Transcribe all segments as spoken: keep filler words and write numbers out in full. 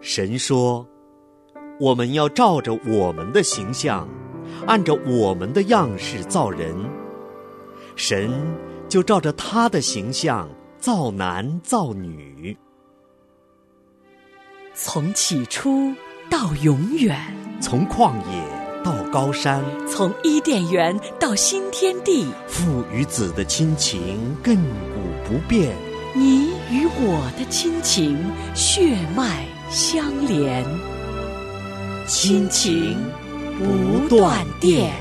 神说，我们要照着我们的形象，按照我们的样式造人。神就照着他的形象造男造女。 从起初到永远， 从旷野到高山， 从伊甸园到新天地， 父与子的亲情亘古不变， 你与我的亲情血脉相连，亲情不断电。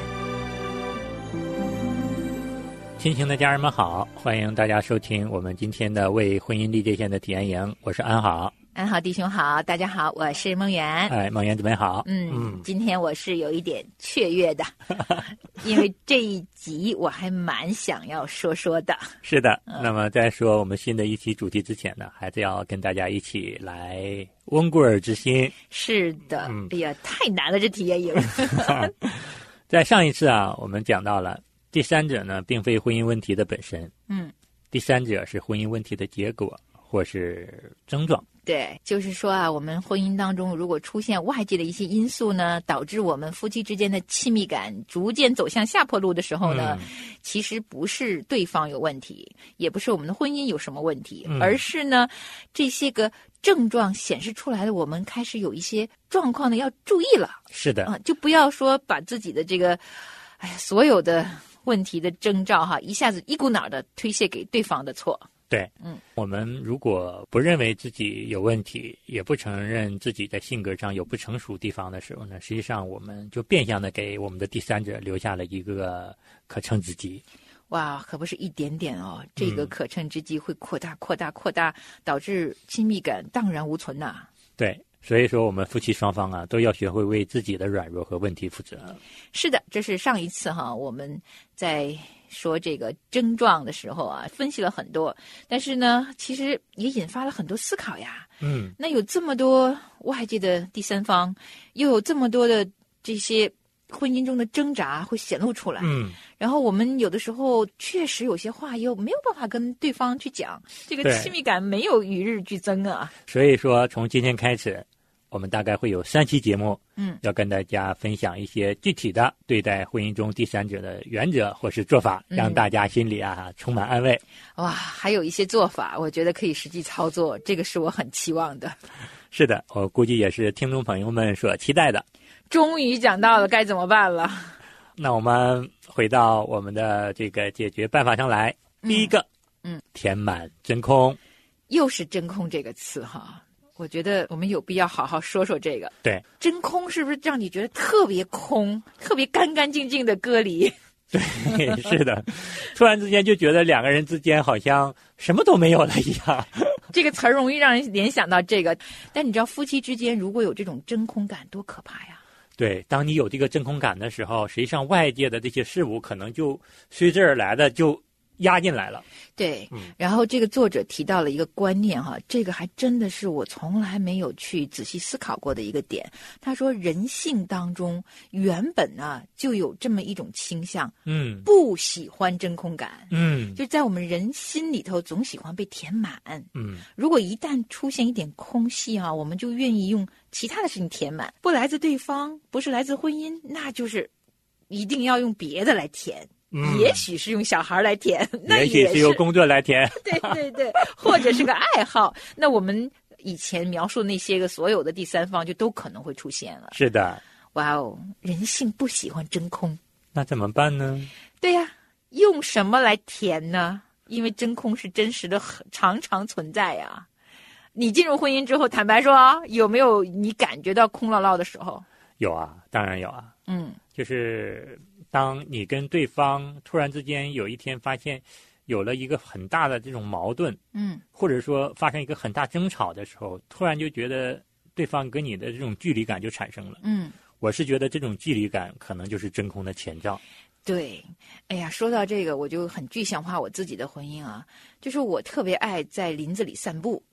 亲情的家人们好，欢迎大家收听我们今天的为婚姻立界线的体验营，我是安好。 安好弟兄好，大家好，我是梦圆。 哎，梦圆准备好？ 嗯嗯，今天我是有一点雀跃的，因为这一集我还蛮想要说说的。 是的，嗯、那么在说我们新的一期主题之前呢，还是要跟大家一起来温故而知新。 是的，嗯、哎呀，太难了，这体验营。 在上一次啊，我们讲到了第三者呢，并非婚姻问题的本身，嗯，第三者是婚姻问题的结果或是症状。 对，就是说啊，我们婚姻当中如果出现外界的一些因素呢，导致我们夫妻之间的亲密感逐渐走向下坡路的时候呢，嗯、其实不是对方有问题，也不是我们的婚姻有什么问题，嗯、而是呢，这些个症状显示出来的，我们开始有一些状况呢要注意了。 是的， 啊，就不要说把自己的这个，哎呀，所有的问题的征兆哈，一下子一股脑的推卸给对方的错。 对，嗯，我们如果不认为自己有问题，也不承认自己在性格上有不成熟地方的时候呢，实际上我们就变相的给我们的第三者留下了一个可乘之机。 哇，可不是一点点哦，这个可乘之机会扩大、扩大、扩大，导致亲密感荡然无存呐、啊。 对。所以说我们夫妻双方啊，都要学会为自己的软弱和问题负责。 是的，这是上一次哈，我们在说这个症状的时候啊，分析了很多，但是呢，其实也引发了很多思考呀。嗯，那有这么多外界的第三方，又有这么多的这些婚姻中的挣扎会显露出来，嗯，然后我们有的时候确实有些话又没有办法跟对方去讲，这个亲密感没有与日俱增啊。 所以说，从今天开始，我们大概会有三期节目，嗯，要跟大家分享一些具体的对待婚姻中第三者的原则或是做法，嗯、让大家心里啊充满安慰。 哇，还有一些做法，我觉得可以实际操作，这个是我很期望的。 是的，我估计也是听众朋友们所期待的。 终于讲到了该怎么办了。 那我们回到我们的这个解决办法上来。嗯、第一个，嗯，填满真空。 又是真空这个词哈，我觉得我们有必要好好说说这个。 对， 真空是不是让你觉得特别空，特别干干净净的隔离？ 对，是的，突然之间就觉得两个人之间好像什么都没有了一样。 这个词儿容易让人联想到这个，但你知道夫妻之间如果有这种真空感多可怕呀。 对，当你有这个真空感的时候，实际上外界的这些事物可能就随之而来的就压进来了。 对，嗯、然后这个作者提到了一个观念哈，这个还真的是我从来没有去仔细思考过的一个点。他说人性当中原本呢就有这么一种倾向，嗯，不喜欢真空感，嗯，就在我们人心里头总喜欢被填满，嗯，如果一旦出现一点空隙啊，我们就愿意用其他的事情填满，不来自对方，不是来自婚姻，那就是一定要用别的来填。嗯、也许是用小孩来填，那也许是用工作来填， 对对对，或者是个爱好。那我们以前描述那些个所有的第三方，就都可能会出现了。 是的， 哇哦，人性不喜欢真空， 那怎么办呢？ 对呀、啊，用什么来填呢？因为真空是真实的，常常存在呀。你进入婚姻之后，坦白说啊，有没有你感觉到空落落的时候？ 有啊，当然有啊。嗯，就是当你跟对方突然之间有一天发现有了一个很大的这种矛盾，嗯，或者说发生一个很大争吵的时候，突然就觉得对方跟你的这种距离感就产生了。嗯，我是觉得这种距离感可能就是真空的前兆。 对，哎呀，说到这个，我就很具象化我自己的婚姻啊，就是我特别爱在林子里散步。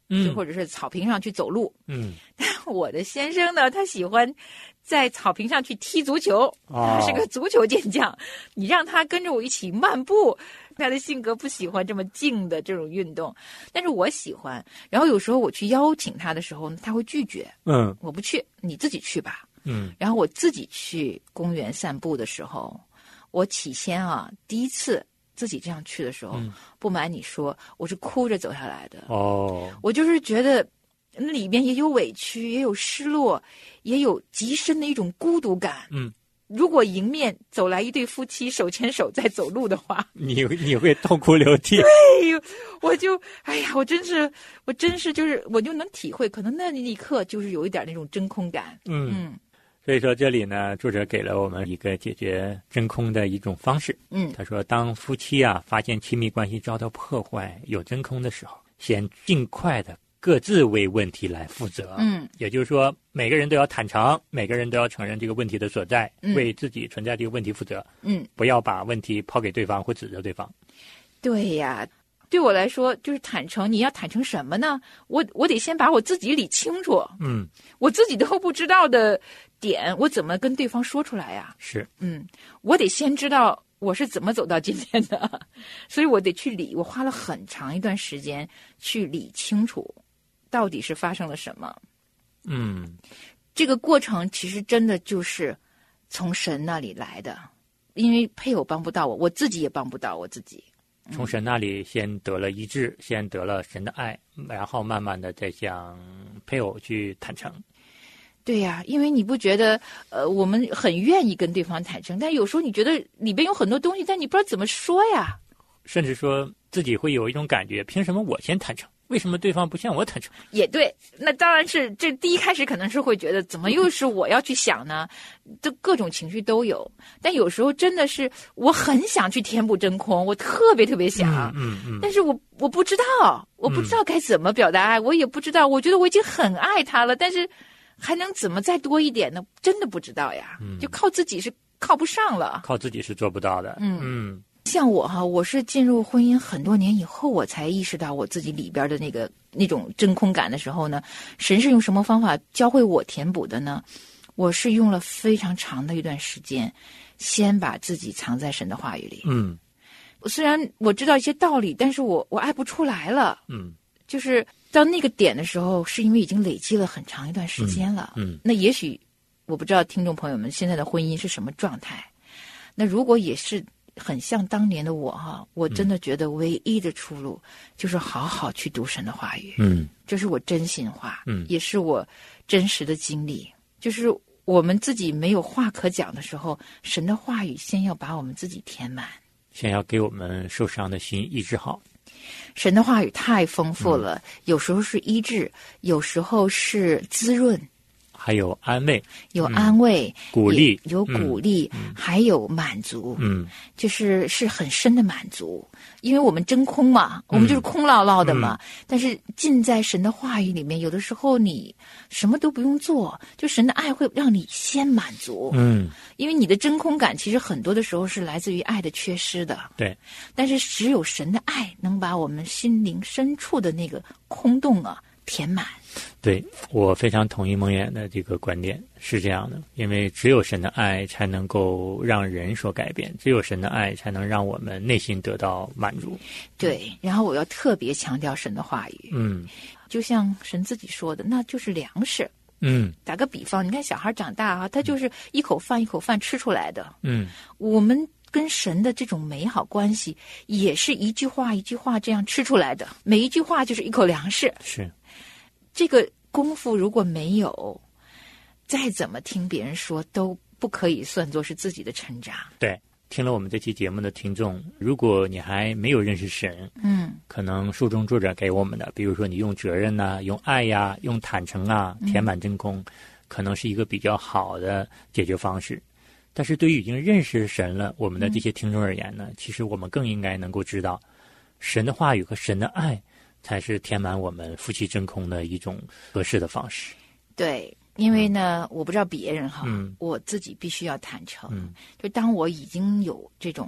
嗯， 就或者是草坪上去走路。 嗯， 我的先生呢，他喜欢在草坪上去踢足球， 哦、 他是个足球健将。你让他跟着我一起漫步，他的性格不喜欢这么静的这种运动，但是我喜欢。然后有时候我去邀请他的时候，他会拒绝。 嗯， 我不去，你自己去吧。 嗯， 然后我自己去公园散步的时候，我起先啊，第一次自己这样去的时候， 嗯、 不瞒你说，我是哭着走下来的。 哦， 我就是觉得里面也有委屈，也有失落，也有极深的一种孤独感。 嗯， 如果迎面走来一对夫妻手牵手在走路的话， 你你会痛哭流涕。 对，我就哎呀，我真是，我真是就是我就能体会，可能那一刻就是有一点那种真空感。 嗯嗯。 所以说，这里呢，作者给了我们一个解决真空的一种方式。 嗯， 他说，当夫妻啊发现亲密关系遭到破坏、有真空的时候，先尽快的各自为问题来负责。 嗯， 也就是说，每个人都要坦诚，每个人都要承认这个问题的所在， 嗯、 为自己存在这个问题负责。 嗯， 不要把问题抛给对方或指责对方。 对呀。对我来说，就是坦诚。你要坦诚什么呢？我我得先把我自己理清楚。 嗯， 我自己都不知道的点，我怎么跟对方说出来呀？ 是， 嗯，我得先知道我是怎么走到今天的，所以我得去理。我花了很长一段时间去理清楚，到底是发生了什么。 嗯， 这个过程其实真的就是从神那里来的，因为配偶帮不到我，我自己也帮不到我自己。 从神那里先得了医治，先得了神的爱，然后慢慢的再向配偶去坦诚。 对呀、啊，因为你不觉得呃，我们很愿意跟对方坦诚，但有时候你觉得里边有很多东西，但你不知道怎么说呀。 甚至说自己会有一种感觉，凭什么我先坦诚？为什么对方不向我坦诚？ 也对，那当然是这第一开始可能是会觉得怎么又是我要去想呢？这各种情绪都有，但有时候真的是我很想去填补真空，我特别特别想， 嗯嗯嗯， 但是我我不知道，我不知道该怎么表达爱，嗯、我也不知道，我觉得我已经很爱他了，但是还能怎么再多一点呢？真的不知道呀， 嗯、 就靠自己是靠不上了， 靠自己是做不到的， 嗯嗯。 像我哈，我是进入婚姻很多年以后，我才意识到我自己里边的那个那种真空感的时候呢，神是用什么方法教会我填补的呢？我是用了非常长的一段时间，先把自己藏在神的话语里。 嗯， 虽然我知道一些道理，但是我我爱不出来了。 嗯， 就是到那个点的时候，是因为已经累积了很长一段时间了。 嗯，嗯那也许我不知道听众朋友们现在的婚姻是什么状态。那如果也是很像当年的我哈，我真的觉得唯一的出路就是好好去读神的话语。 嗯， 这是我真心话， 嗯， 也是我真实的经历。就是我们自己没有话可讲的时候，神的话语先要把我们自己填满， 先要给我们受伤的心医治好。 神的话语太丰富了，嗯、有时候是医治，有时候是滋润。 还有安慰， 有安慰， 嗯、鼓励， 有鼓励， 嗯、 还有满足， 嗯， 就是是很深的满足，因为我们真空嘛，我们就是空落落的嘛。 嗯、 但是浸在神的话语里面，有的时候你什么都不用做，就神的爱会让你先满足， 嗯， 因为你的真空感其实很多的时候是来自于爱的缺失的， 对。 但是只有神的爱能把我们心灵深处的那个空洞啊填满。 对，我非常同意梦魇的这个观点，是这样的，因为只有神的爱才能够让人所改变，只有神的爱才能让我们内心得到满足。 对，然后我要特别强调神的话语， 嗯， 就像神自己说的，那就是粮食。 嗯， 打个比方，你看小孩长大啊，他就是一口饭一口饭吃出来的。 嗯， 我们跟神的这种美好关系，也是一句话一句话这样吃出来的，每一句话就是一口粮食。 是。 这个功夫如果没有，再怎么听别人说都不可以算作是自己的成长。 对，听了我们这期节目的听众，如果你还没有认识神， 嗯， 可能书中作者给我们的，比如说你用责任呐、啊、用爱呀、啊、用坦诚啊，填满真空，嗯、可能是一个比较好的解决方式。但是对于已经认识神了我们的这些听众而言呢，嗯、其实我们更应该能够知道，神的话语和神的爱才是填满我们夫妻真空的一种合适的方式。 对，因为呢，嗯、我不知道别人哈， 嗯、 我自己必须要坦诚。 嗯， 就当我已经有这种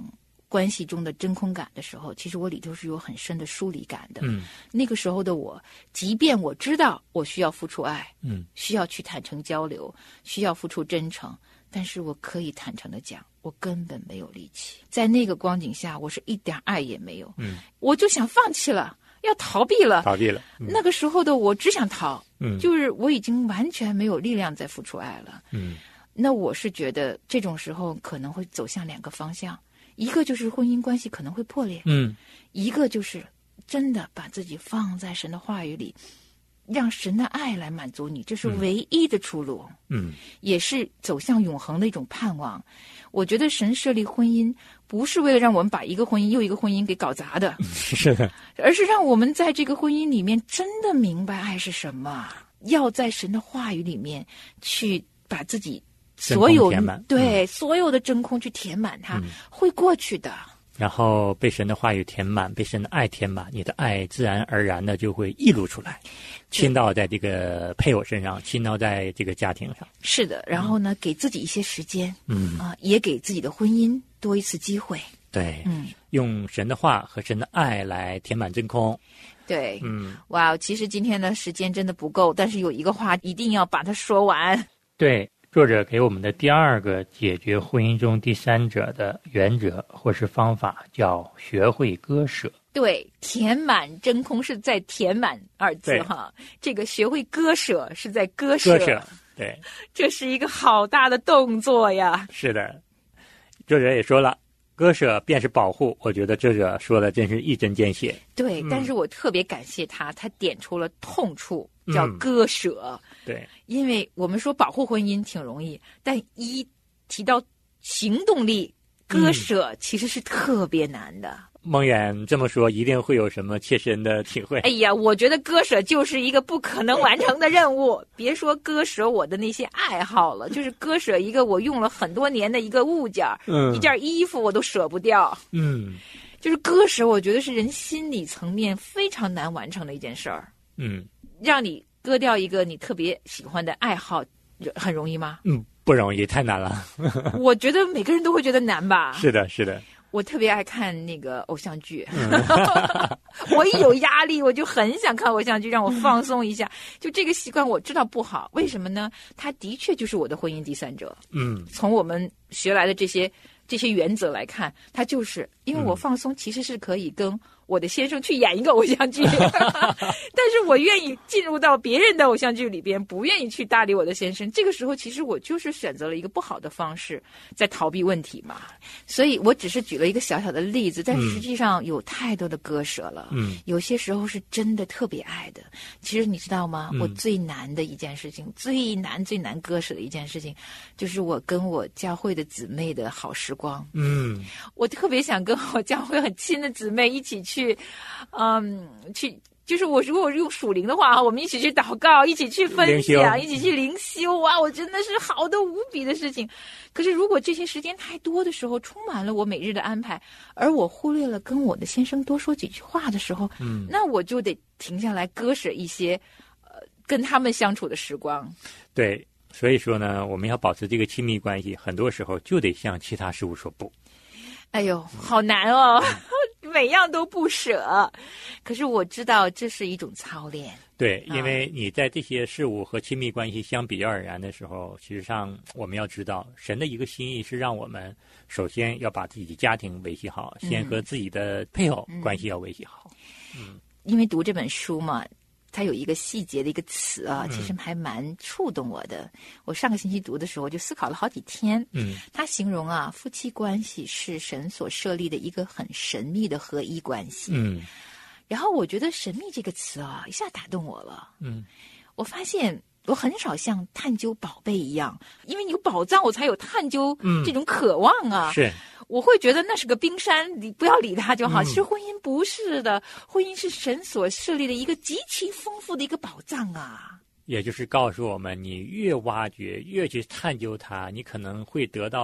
关系中的真空感的时候，其实我里头是有很深的疏离感的。 嗯， 那个时候的我，即便我知道我需要付出爱， 嗯， 需要去坦诚交流，需要付出真诚，但是我可以坦诚的讲，我根本没有力气。在那个光景下，我是一点爱也没有。 嗯， 我就想放弃了，要逃避了。 逃避了。 嗯、那个时候的我只想逃。 嗯， 就是我已经完全没有力量再付出爱了。 嗯， 那我是觉得这种时候可能会走向两个方向，一个就是婚姻关系可能会破裂， 嗯， 一个就是真的把自己放在神的话语里，让神的爱来满足你，这是唯一的出路。 嗯， 也是走向永恒的一种盼望。我觉得神设立婚姻不是为了让我们把一个婚姻又一个婚姻给搞砸的， 是的， 而是让我们在这个婚姻里面真的明白爱是什么，要在神的话语里面去把自己所有对、嗯、所有的真空去填满它、嗯、会过去的。 然后被神的话语填满，被神的爱填满，你的爱自然而然的就会溢露出来，倾倒在这个配偶身上，倾倒在这个家庭上。 是的，然后呢，嗯、给自己一些时间， 嗯啊、呃，也给自己的婚姻多一次机会。 对， 嗯， 用神的话和神的爱来填满真空。 对， 嗯， 哇，其实今天的时间真的不够，但是有一个话一定要把它说完。 对。作者给我们的第二个解决婚姻中第三者的原则或是方法叫学会割舍。 对，填满真空是在填满二字哈，这个学会割舍是在割舍。 割舍，对， 这是一个好大的动作呀。 是的，作者也说了，割舍便是保护。我觉得作者说的真是一针见血。 对、嗯，但是我特别感谢他，他点出了痛处，叫割舍。 嗯、对， 因为我们说保护婚姻挺容易，但一提到行动力，割舍其实是特别难的。 嗯、孟远这么说，一定会有什么切身的体会。 哎呀，我觉得割舍就是一个不可能完成的任务。别说割舍我的那些爱好了，就是割舍一个我用了很多年的一个物件，嗯，一件衣服我都舍不掉。 嗯， 就是割舍，我觉得是人心理层面非常难完成的一件事儿。 嗯， 让你割掉一个你特别喜欢的爱好，很容易吗？ 嗯，不容易，太难了。 我觉得每个人都会觉得难吧。 是的，是的。 我特别爱看那个偶像剧，嗯、我一有压力我就很想看偶像剧，让我放松一下。就这个习惯我知道不好，为什么呢？它的确就是我的婚姻第三者。 嗯，从我们学来的这些这些原则来看，它就是因为我放松其实是可以跟我的先生去演一个偶像剧，但是我愿意进入到别人的偶像剧里边，不愿意去搭理我的先生。这个时候其实我就是选择了一个不好的方式在逃避问题嘛。所以我只是举了一个小小的例子，但实际上有太多的割舍了。 嗯， 有些时候是真的特别爱的。其实你知道吗、嗯、我最难的一件事情，最难最难割舍的一件事情，就是我跟我教会的姊妹的好时光。 嗯， 我特别想跟我教会很亲的姊妹一起去去，嗯，去就是我如果我用属灵的话，我们一起去祷告，一起去分享，一起去灵修啊！我真的是好的无比的事情。可是如果这些时间太多的时候，充满了我每日的安排，而我忽略了跟我的先生多说几句话的时候， 嗯， 那我就得停下来割舍一些，呃，跟他们相处的时光。 对，所以说呢，我们要保持这个亲密关系，很多时候就得向其他事物说不。 哎呦，好难哦。每样都不舍，可是我知道这是一种操练。 对，因为你在这些事物和亲密关系相比较而言的时候，其实上我们要知道，神的一个心意是让我们首先要把自己的家庭维系好，嗯、先和自己的配偶关系要维系好。 嗯，因为读这本书嘛，它有一个细节的一个词啊，其实还蛮触动我的。嗯、我上个星期读的时候，就思考了好几天。 嗯， 他形容啊，夫妻关系是神所设立的一个很神秘的合一关系。 嗯， 然后我觉得“神秘”这个词啊，一下打动我了。 嗯， 我发现我很少像探究宝贝一样，因为有宝藏，我才有探究这种渴望啊。 嗯、是。 我会觉得那是个冰山，你不要理它就好。嗯、其实婚姻不是的，婚姻是神所设立的一个极其丰富的一个宝藏啊。 也就是告诉我们，你越挖掘，越去探究它，你可能会得到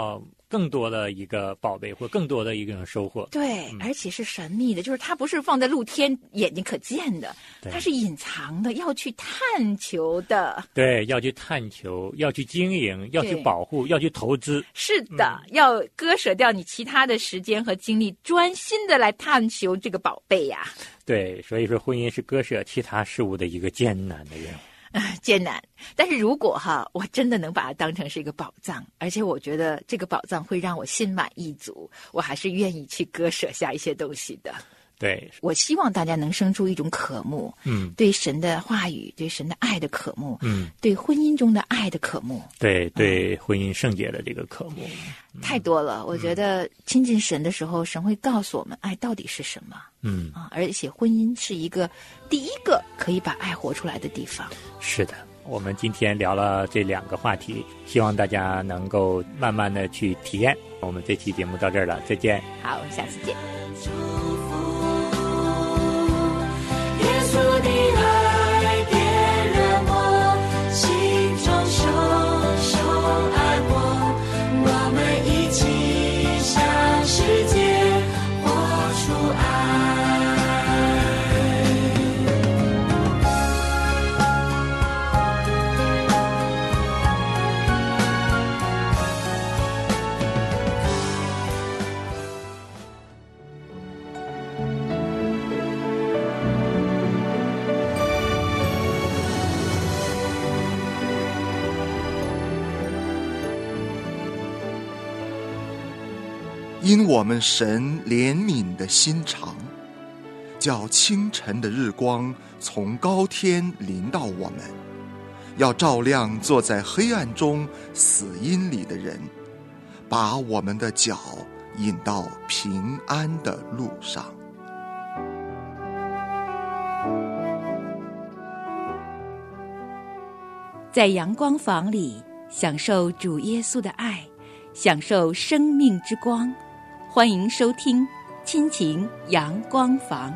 更多的一个宝贝或更多的一种收获。 对、嗯、而且是神秘的，就是它不是放在露天眼睛可见的，它是隐藏的，要去探求的。 对，要去探求，要去经营，要去保护，要去投资。 是的、嗯、要割舍掉你其他的时间和精力，专心的来探求这个宝贝呀。 对，所以说婚姻是割舍其他事物的一个艰难的任务。 艰难，但是如果哈，我真的能把它当成是一个宝藏，而且我觉得这个宝藏会让我心满意足，我还是愿意去割舍下一些东西的。 对， 我希望大家能生出一种渴慕，嗯，对神的话语，对神的爱的渴慕，嗯，对婚姻中的爱的渴慕， 对对、嗯、婚姻圣洁的这个渴慕、 嗯、太多了。我觉得亲近神的时候，神会告诉我们爱到底是什么，嗯啊，而且婚姻是一个第一个可以把爱活出来的地方。 是的，我们今天聊了这两个话题，希望大家能够慢慢的去体验。我们这期节目到这儿了，再见。 好，下次见。 主的爱点燃我心中熊熊爱火，我们一起向世界活出爱。 因我们神怜悯的心肠，叫清晨的日光从高天临到我们，要照亮坐在黑暗中死荫里的人，把我们的脚引到平安的路上。 在阳光房里享受主耶稣的爱，享受生命之光。欢迎收听亲情阳光房。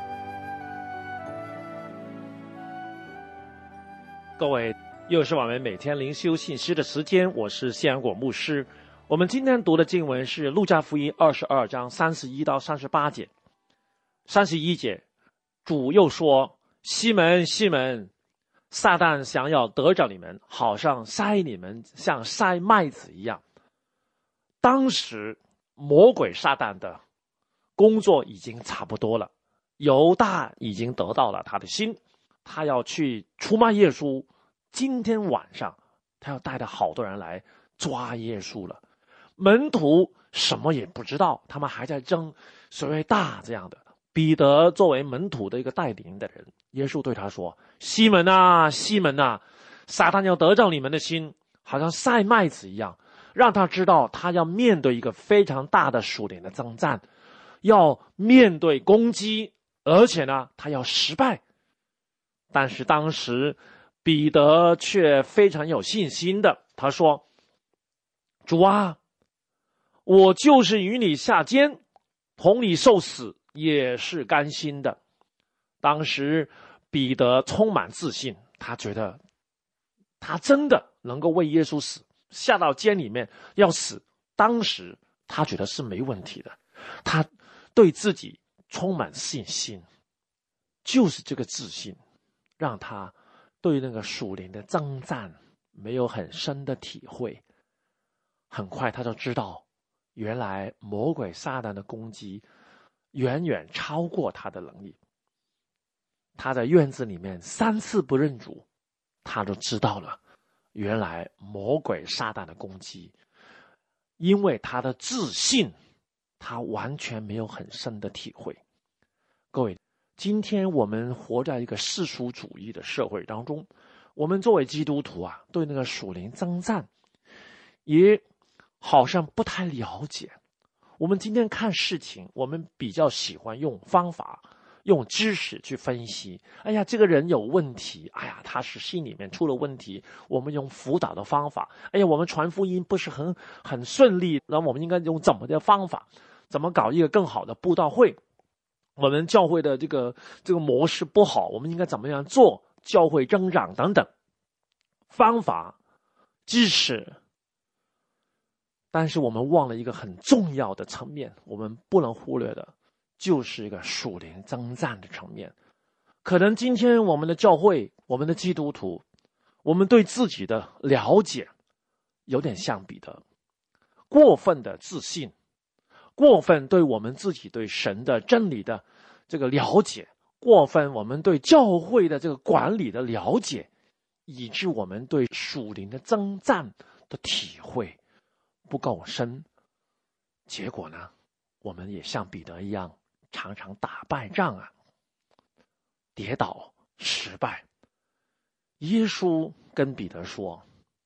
各位，又是我们每天灵修信息的时间，我是谢安果牧师。我们今天读的经文是路加福音二十二章三十一到三十八节。三十一节，主又说：西门，西门，撒旦想要得着你们，好像筛你们像筛麦子一样。当时魔鬼撒旦的工作已经差不多了，犹大已经得到了他的心，他要去出卖耶稣。今天晚上他要带着好多人来抓耶稣了。门徒什么也不知道，他们还在争谁为大这样的。彼得作为门徒的一个带领的人，耶稣对他说：西门啊，西门啊，撒旦要得着你们的心，好像筛麦子一样。让他知道他要面对一个非常大的属灵的征战，要面对攻击，而且呢他要失败。但是当时彼得却非常有信心的，他说：主啊，我就是与你下监，同你受死也是甘心的。当时彼得充满自信，他觉得他真的能够为耶稣死，下到监里面要死，当时他觉得是没问题的，他对自己充满信心。就是这个自信让他对那个属灵的征战没有很深的体会。很快他就知道，原来魔鬼撒旦的攻击远远超过他的能力。他在院子里面三次不认主，他就知道了原来魔鬼撒旦的攻击，因为他的自信，他完全没有很深的体会。各位，今天我们活在一个世俗主义的社会当中，我们作为基督徒啊，对那个属灵征战也好像不太了解。我们今天看事情，我们比较喜欢用方法用知识去分析。哎呀，这个人有问题，哎呀，他是心里面出了问题，我们用辅导的方法。哎呀，我们传福音不是很很顺利，那我们应该用怎么的方法，怎么搞一个更好的布道会？我们教会的这个这个模式不好，我们应该怎么样做？教会增长等等，方法、知识但是我们忘了一个很重要的层面，我们不能忽略的，就是一个属灵征战的层面。可能今天我们的教会，我们的基督徒，我们对自己的了解有点像彼得，过分的自信，过分对我们自己对神的真理的这个了解，过分我们对教会的这个管理的了解，以致我们对属灵的征战的体会不够深。结果呢，我们也像彼得一样，常常打败仗啊，跌倒失败。耶稣跟彼得说，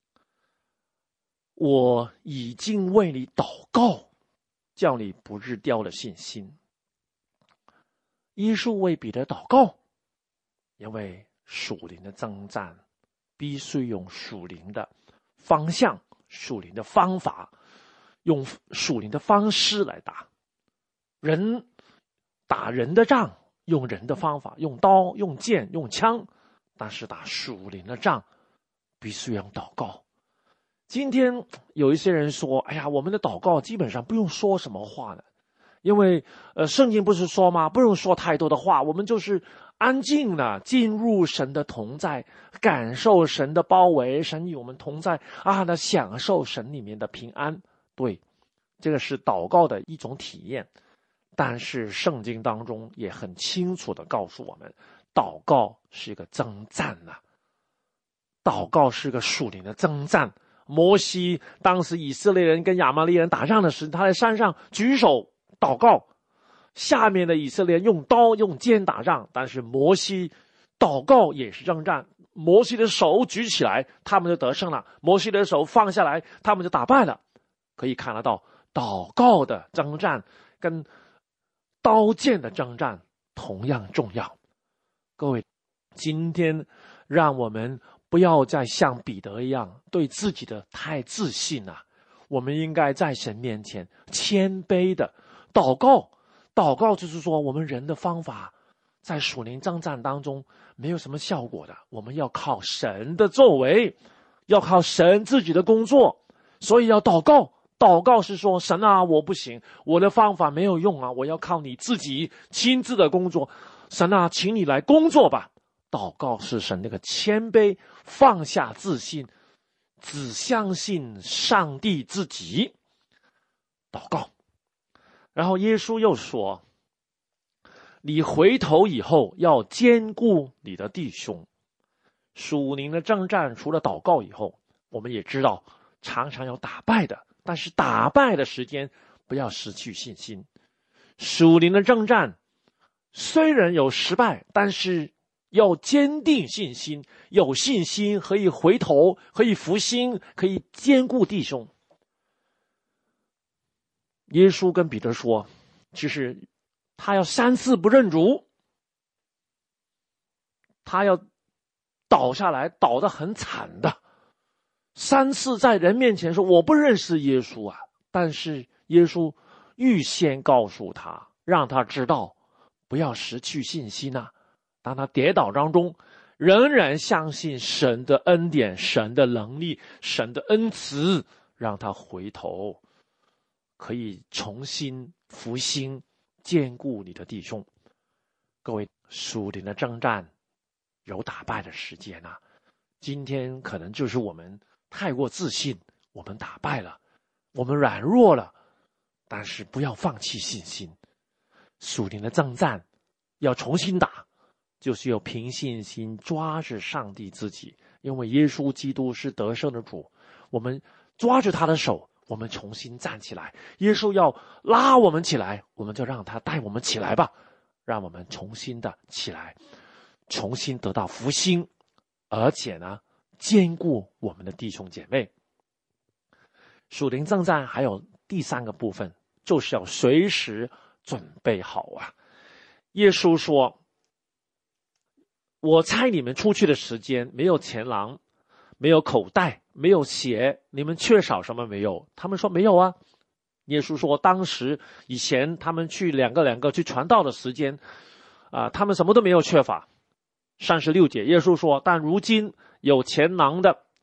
我已经为你祷告，叫你不致掉了信心。耶稣为彼得祷告，因为属灵的征战必须用属灵的方向、属灵的方法，用属灵的方式来打。人打人的仗用人的方法，用刀、用剑、用枪，但是打属灵的仗必须用祷告。今天有一些人说，哎呀，我们的祷告基本上不用说什么话的，因为呃，圣经不是说吗？不用说太多的话，我们就是安静的进入神的同在，感受神的包围，神与我们同在啊，那享受神里面的平安。对，这个是祷告的一种体验。但是圣经当中也很清楚的告诉我们，祷告是一个征战啊，祷告是个属灵的征战。摩西当时以色列人跟亚玛力人打仗的时候，他在山上举手祷告，下面的以色列人用刀用剑打仗，但是摩西祷告也是征战。摩西的手举起来，他们就得胜了；摩西的手放下来，他们就打败了。可以看得到，祷告的征战跟刀剑的征战同样重要。各位，今天让我们不要再像彼得一样对自己的太自信了、啊，我们应该在神面前谦卑的祷告。祷告就是说，我们人的方法在属灵征战当中没有什么效果的，我们要靠神的作为，要靠神自己的工作，所以要祷告。祷告是说，神啊，我不行，我的方法没有用啊，我要靠你自己亲自的工作。神啊，请你来工作吧。祷告是神那个谦卑，放下自信，只相信上帝自己。祷告。然后耶稣又说，你回头以后要兼顾你的弟兄。属灵的征战除了祷告以后，我们也知道常常有打败的，但是打败的时间不要失去信心。属灵的征战虽然有失败，但是要坚定信心，有信心可以回头，可以复兴，可以兼顾弟兄。耶稣跟彼得说，其实他要三次不认主，他要倒下来，倒得很惨的。三次在人面前说我不认识耶稣啊，但是耶稣预先告诉他，让他知道不要失去信心啊。当他跌倒当中，仍然相信神的恩典、神的能力、神的恩慈，让他回头，可以重新复兴，兼顾你的弟兄。各位，属灵的征战有打败的时间啊，今天可能就是我们太过自信，我们打败了，我们软弱了，但是不要放弃信心。属灵的征战要重新打，就是要凭信心抓着上帝自己，因为耶稣基督是得胜的主，我们抓着他的手，我们重新站起来。耶稣要拉我们起来，我们就让他带我们起来吧，让我们重新的起来，重新得到复兴，而且呢兼顾我们的弟兄姐妹。属灵征战还有第三个部分，就是要随时准备好啊。耶稣说，我差你们出去的时间，没有钱囊，没有口袋，没有鞋，你们缺少什么没有？他们说没有啊。耶稣说，当时以前他们去两个两个去传道的时间啊、呃，他们什么都没有缺乏。三十六节，耶稣说，但如今有钱囊的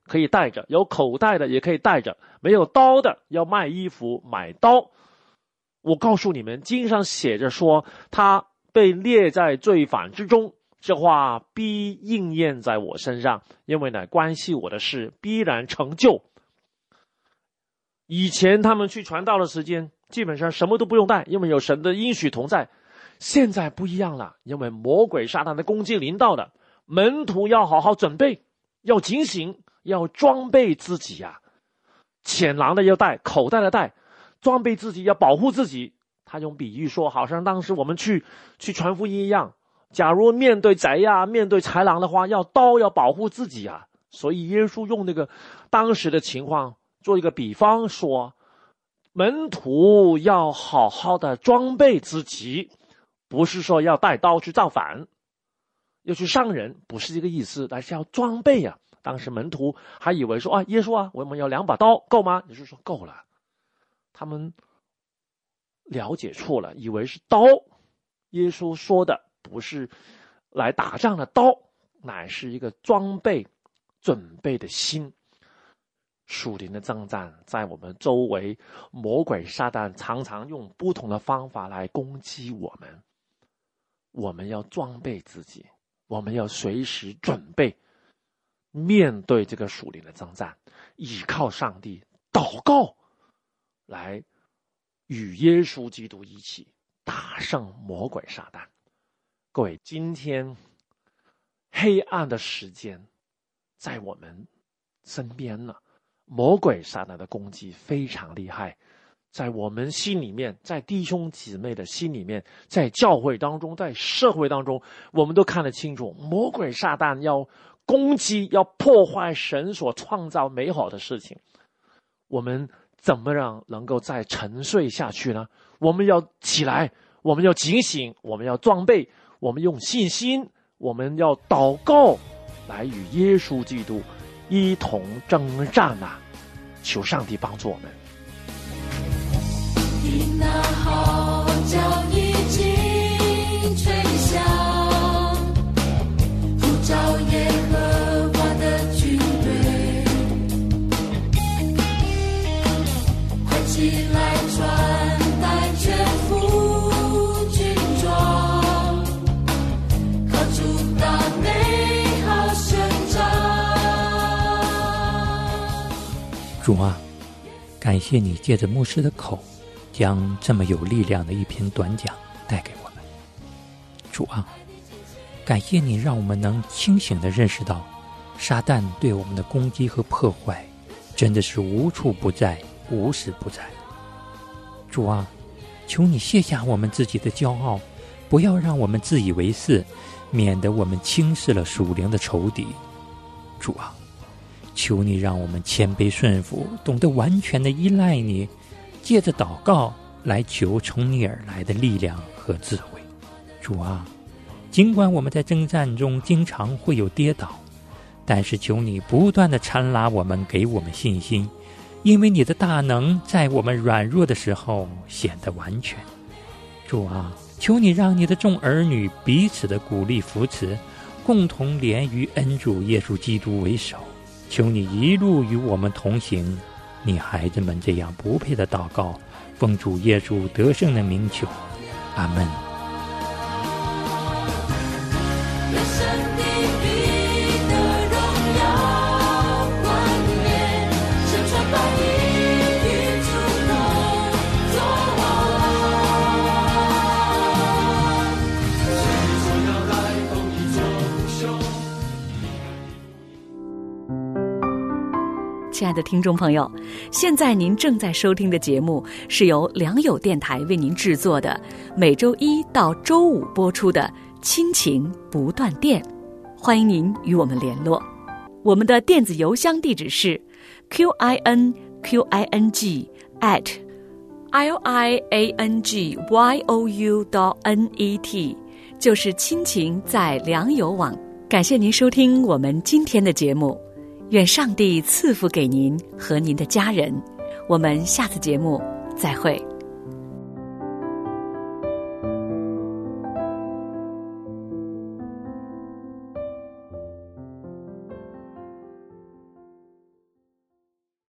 可以带着，有口袋的也可以带着，没有刀的要卖衣服买刀。我告诉你们，经上写着说他被列在罪犯之中，这话必应验在我身上，因为呢关系我的事必然成就。以前他们去传道的时间基本上什么都不用带，因为有神的应许同在。现在不一样了，因为魔鬼撒旦的攻击临到了，门徒要好好准备，要警醒，要装备自己啊。潜囊的要带，口袋的带，装备自己，要保护自己。他用比喻说，好像当时我们去去传福音一样，假如面对贼啊，面对豺狼的话，要刀，要保护自己啊。所以耶稣用那个当时的情况做一个比方说，门徒要好好的装备自己，不是说要带刀去造反，要去伤人，不是这个意思，但是要装备啊。当时门徒还以为说啊，耶稣啊，我们有两把刀够吗？耶稣说够了。他们了解错了，以为是刀。耶稣说的不是来打仗的刀，乃是一个装备准备的心。属灵的征战在我们周围，魔鬼撒旦常常用不同的方法来攻击我们，我们要装备自己，我们要随时准备面对这个属灵的征战，依靠上帝祷告，来与耶稣基督一起打胜魔鬼撒旦。各位，今天黑暗的时间在我们身边了，魔鬼撒旦的攻击非常厉害，在我们心里面，在弟兄姊妹的心里面，在教会当中，在社会当中，我们都看得清楚，魔鬼撒旦要攻击，要破坏神所创造美好的事情。我们怎么样能够再沉睡下去呢？我们要起来，我们要警醒，我们要装备，我们用信心，我们要祷告，来与耶稣基督一同征战啊！求上帝帮助我们。 听那号角已经吹响，呼召耶和华的军队，快起来穿戴全副军装，靠主打美好胜仗。 主啊，感谢你借着牧师的口，将这么有力量的一篇短讲带给我们。主啊，感谢你让我们能清醒地认识到，撒旦对我们的攻击和破坏真的是无处不在，无时不在。主啊，求你卸下我们自己的骄傲，不要让我们自以为是，免得我们轻视了属灵的仇敌。主啊，求你让我们谦卑顺服，懂得完全的依赖你，借着祷告来求从你而来的力量和智慧。主啊，尽管我们在征战中经常会有跌倒，但是求你不断地搀拉我们，给我们信心，因为你的大能在我们软弱的时候显得完全。主啊，求你让你的众儿女彼此的鼓励扶持，共同连于恩主耶稣基督为首。求你一路与我们同行。你孩子们这样不配的祷告，奉主耶稣得胜的名求，阿们。 亲爱的听众朋友，现在您正在收听的节目是由良友电台为您制作的，每周一到周五播出的亲情不断电。欢迎您与我们联络，我们的电子邮箱地址是 q i n q i n g at l i a n g y o u dot n e t， 就是亲情在良友网。感谢您收听我们今天的节目，愿上帝赐福给您和您的家人。我们下次节目再会。